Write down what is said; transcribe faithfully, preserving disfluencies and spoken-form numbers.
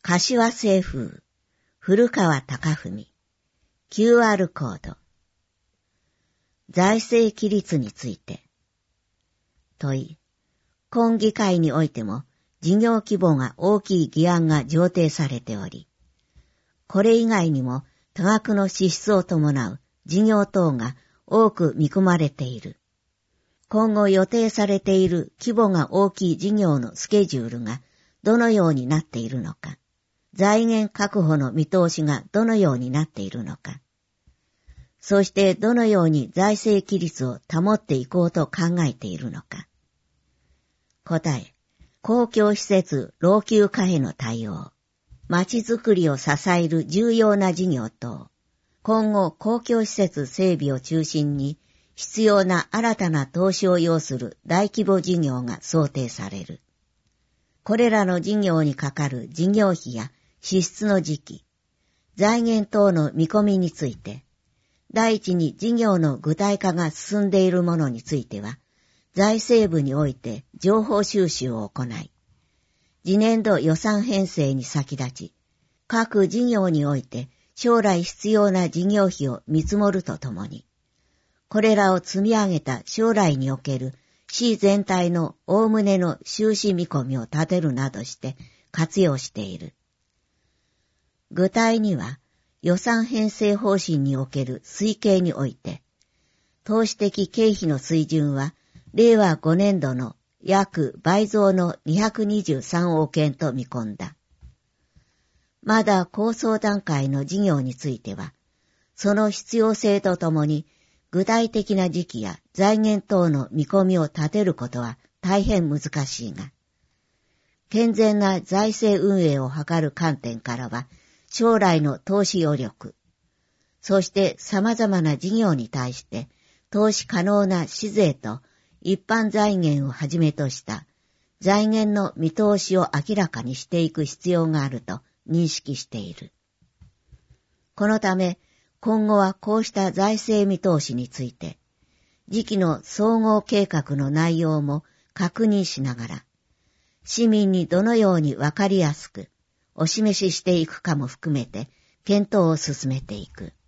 柏清風、古川貴文、キューアール コード。財政規律について。問い。今議会においても事業規模が大きい議案が上呈されており、これ以外にも多額の支出を伴う事業等が多く見込まれている。今後予定されている規模が大きい事業のスケジュールがどのようになっているのか、財源確保の見通しがどのようになっているのか、そしてどのように財政規律を保っていこうと考えているのか。答え、公共施設老朽化への対応、町づくりを支える重要な事業等、今後公共施設整備を中心に必要な新たな投資を要する大規模事業が想定される。これらの事業にかかる事業費や支出の時期、財源等の見込みについて、第一に事業の具体化が進んでいるものについては、財政部において情報収集を行い、次年度予算編成に先立ち、各事業において将来必要な事業費を見積もるとともに、これらを積み上げた将来における市全体のおおむねの収支見込みを立てるなどして活用している。具体には、予算編成方針における推計において、投資的経費の水準は、令和ごねん度の約倍増のにひゃくにじゅうさんおくえんと見込んだ。まだ構想段階の事業については、その必要性とともに、具体的な時期や財源等の見込みを立てることは大変難しいが、健全な財政運営を図る観点からは、将来の投資余力、そして様々な事業に対して投資可能な市税と一般財源をはじめとした財源の見通しを明らかにしていく必要があると認識している。このため今後はこうした財政見通しについて次期の総合計画の内容も確認しながら市民にどのようにわかりやすくお示ししていくかも含めて検討を進めていく。